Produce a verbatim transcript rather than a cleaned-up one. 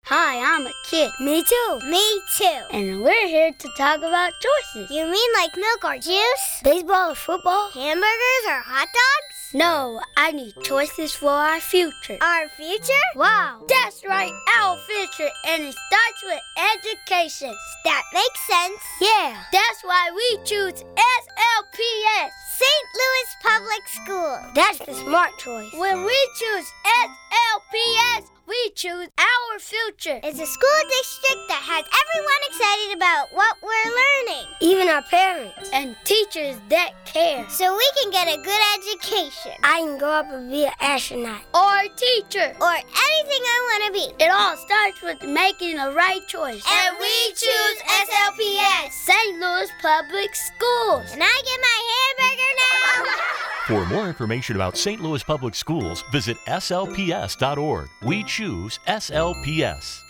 Hi, I'm a kid. Me too. Me too. And we're here to talk about choices. You mean like milk or juice? Baseball or football? Hamburgers or hot dogs? No, I need choices for our future. Our future? Wow. That's right, our future. And it starts with education. That makes sense. Yeah. That's why we choose S L P S. Saint Louis Public School. That's the smart choice. When we choose S L P S, we choose our future. It's a school district that has everyone excited about what we're learning. Even our parents. And teachers that care. So we can get a good education. I can grow up and be an astronaut. Or a teacher. Or anything I want to be. It all starts with making the right choice. And we choose S L P S. Saint Louis Public Schools. Can I get my hamburger now? For more information about Saint Louis Public Schools, visit S L P S dot org. We choose S L P S.